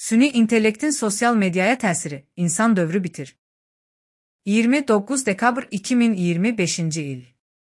Süni intellektin sosial medyaya təsiri, insan dövrü bitir. 29 dekabr 2025-ci il.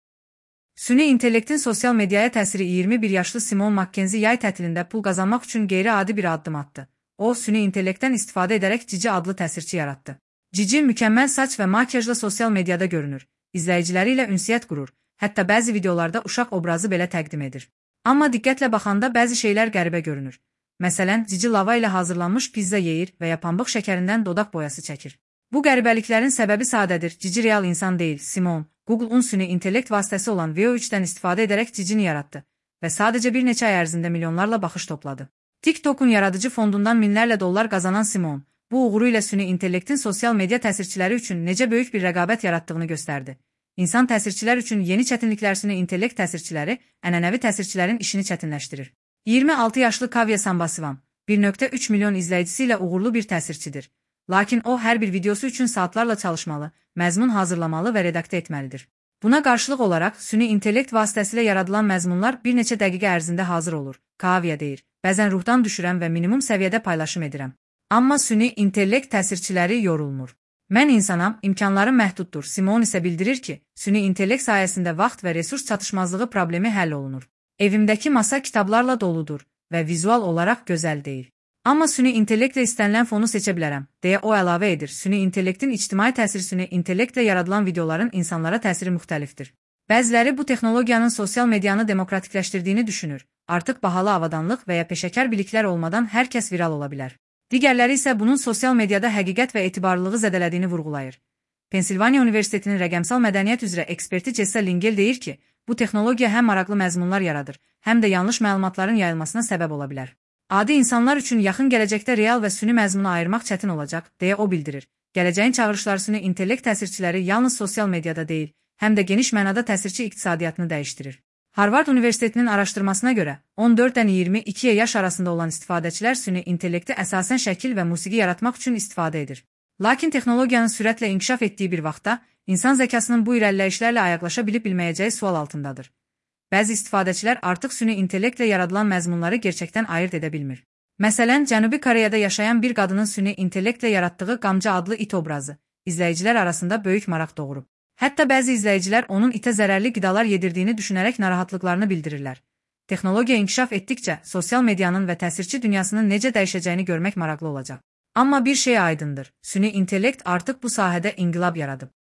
Süni intellektin sosial medyaya təsiri 21 yaşlı Simon Mackenzie yay tətilində pul qazanmaq üçün qeyri-adi bir addım atdı. O, süni intellektdən istifadə edərək Cici adlı təsirçi yaratdı. Cici mükəmməl saç və makyajla sosial mediada görünür, izləyiciləri ilə ünsiyyət qurur, hətta bəzi videolarda uşaq obrazı belə təqdim edir. Amma diqqətlə baxanda bəzi şeylər qəribə görünür. Məsələn, Cici lava ilə hazırlanmış pizza yeyir və ya pambıq şəkərindən dodaq boyası çəkir. Bu qəribəliklərin səbəbi sadədir. Cici real insan deyil, Simon, Google-un süni intellekt vasitəsi olan VO3-dən istifadə edərək Cicini yaratdı və sadəcə bir neçə ay ərzində milyonlarla baxış topladı. TikTok'un yaradıcı fondundan minlərlə dollar qazanan Simon, bu uğuru ilə süni intellektin sosial media təsirçiləri üçün necə böyük bir rəqabət yaratdığını göstərdi. İnsan təsirçilər üçün yeni çətinliklər süni intellekt təsirçiləri, ənənəvi təsirçilərin işini çətinləşdirir. 26 yaşlı Kavya Sambasivam, 1.3 milyon izləyicisi ilə uğurlu bir təsirçidir. Lakin o, hər bir videosu üçün saatlarla çalışmalı, məzmun hazırlamalı və redaktə etməlidir. Buna qarşılıq olaraq, süni intellekt vasitəsilə yaradılan məzmunlar bir neçə dəqiqə ərzində hazır olur, Kavya deyir. Bəzən ruhdan düşürəm və minimum səviyyədə paylaşım edirəm. Amma süni intellekt təsirçiləri yorulmur. Mən insanam, imkanlarım məhduddur. Simon isə bildirir ki, süni intellekt sayəsində vaxt və resurs çatışmazlığı problemi həll olunur. Evimdəki masa kitablarla doludur və vizual olaraq gözəl deyil. Amma süni intellektlə istənilən fonu seçə bilərəm, deyə o əlavə edir. Süni intellektin ictimai təsiri süni intellektlə yaradılan videoların insanlara təsiri müxtəlifdir. Bəziləri bu texnologiyanın sosial medianı demokratikləşdirdiyini düşünür. Artıq bahalı avadanlıq və ya peşəkar biliklər olmadan hər kəs viral ola bilər. Digərləri isə bunun sosial mediada həqiqət və etibarlılığı zədələdiyini vurğulayır. Pensilvaniya Universitetinin rəqəmsal mədəniyyət üzrə eksperti Jessa Lingel deyir ki, bu texnologiya həm maraqlı məzmunlar yaradır, həm də yanlış məlumatların yayılmasına səbəb ola bilər. Adi insanlar üçün yaxın gələcəkdə real və süni məzmunu ayırmaq çətin olacaq, deyə o bildirir. Gələcəyin çağırışları süni intellekt təsirçiləri yalnız sosial mediada deyil, həm də geniş mənada təsirçi iqtisadiyyatını dəyişdirir. Harvard Universitetinin araşdırmasına görə, 14-dən 22 yaş arasında olan istifadəçilər süni intellekti əsasən şəkil və musiqi yaratmaq üçün istifadə edir. Lakin texnologiyanın sürətlə inkişaf etdiyi bir vaxtda, insan zəkasının bu irəliləyişlərlə ayaqlaşa bilib-bilməyəcəyi sual altındadır. Bəzi istifadəçilər artıq süni intellektlə yaradılan məzmunları gerçəkdən ayırt edə bilmir. Məsələn, Cənubi Koreyada yaşayan bir qadının süni intellektlə yaratdığı Qamca adlı it obrazı izləyicilər arasında böyük maraq doğurub. Hətta bəzi izləyicilər onun itə zərərli qidalar yedirdiyini düşünərək narahatlıqlarını bildirirlər. Texnologiya inkişaf etdikcə sosial medianın və təsirçi dünyasının necə dəyişəcəyini görmək maraqlı olacaq. Amma bir şey aydındır, süni intellekt artıq bu sahədə inqilab yaradıb.